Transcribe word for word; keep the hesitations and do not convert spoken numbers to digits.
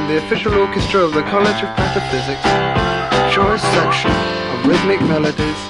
the official orchestra of the College of Pataphysics, choice section of rhythmic melodies